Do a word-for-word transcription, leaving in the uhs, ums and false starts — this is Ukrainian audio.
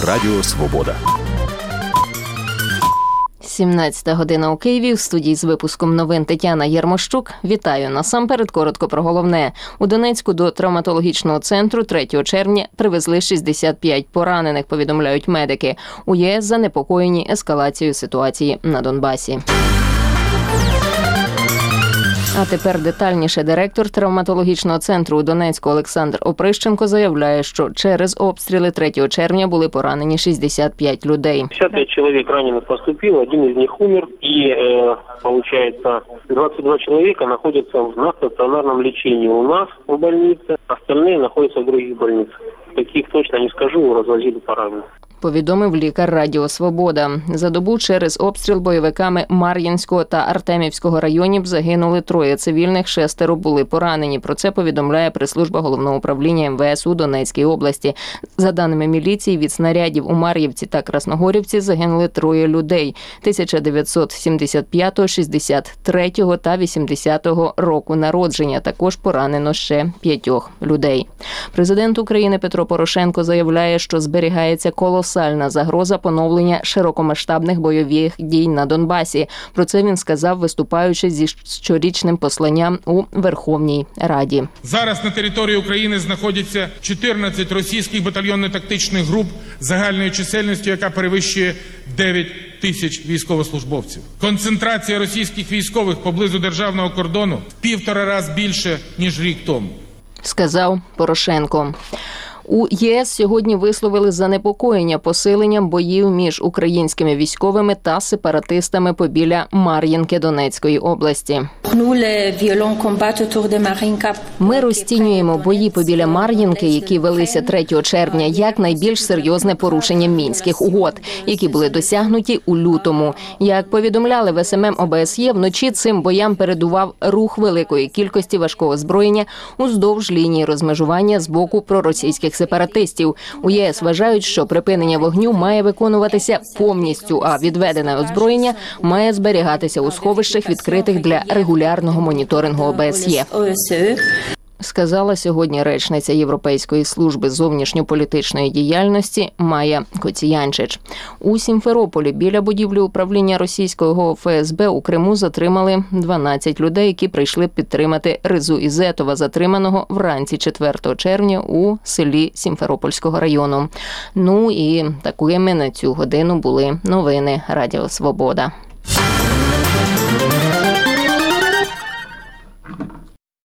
Радіо Свобода. сімнадцята година у Києві. В студії з випуском новин Тетяна Єрмощук. Вітаю. Насамперед коротко про головне. У Донецьку до травматологічного центру третього червня привезли шістдесят п'ять поранених, повідомляють медики. У ЄС занепокоєні ескалацією ситуації на Донбасі. А тепер детальніше. Директор травматологічного центру у Донецьку Олександр Оприщенко заявляє, що через обстріли третього червня були поранені шістдесят п'ять людей. шістдесят п'ять чоловік ранених поступило, один із них умер, і, е, получается, двадцять два чоловіка знаходяться на стаціонарному ліченні у нас у больниці, остальные знаходяться в других больницях. Таких точно не скажу, розвозили поранених. Повідомив лікар Радіо Свобода. За добу через обстріл бойовиками Мар'їнського та Артемівського районів загинули троє цивільних, шестеро були поранені. Про це повідомляє прес-служба Головного управління ем ве ес у Донецькій області. За даними міліції, від снарядів у Мар'ївці та Красногорівці загинули троє людей – тисяча дев'ятсот сімдесят п'ятого, шістдесят третього та вісімдесятого року народження. Також поранено ще п'ятьох людей. Президент України Петро Порошенко заявляє, що зберігається колосальна Колосальна загроза поновлення широкомасштабних бойових дій на Донбасі. Про це він сказав, виступаючи зі щорічним посланням у Верховній Раді. Зараз на території України знаходяться чотирнадцять російських батальйонно-тактичних груп загальною чисельністю, яка перевищує дев'ять тисяч військовослужбовців. Концентрація російських військових поблизу державного кордону в півтора раз більше, ніж рік тому. Сказав Порошенко. У ЄС сьогодні висловили занепокоєння посиленням боїв між українськими військовими та сепаратистами побіля Мар'їнки Донецької області. Ми розцінюємо бої побіля Мар'їнки, які велися третього червня, як найбільш серйозне порушення Мінських угод, які були досягнуті у лютому. Як повідомляли в ес ем ем о бе ес є, вночі цим боям передував рух великої кількості важкого озброєння уздовж лінії розмежування з боку проросійських сепаратистів. У ЄС вважають, що припинення вогню має виконуватися повністю, а відведене озброєння має зберігатися у сховищах, відкритих для регулярного моніторингу о бе ес є. Сказала сьогодні речниця Європейської служби зовнішньополітичної діяльності Майя Коціянчич. У Сімферополі біля будівлі управління російського еф ес бе у Криму затримали дванадцять людей, які прийшли підтримати Ризу Ізетова, затриманого вранці четвертого червня у селі Сімферопольського району. Ну і такими на цю годину були новини Радіо Свобода.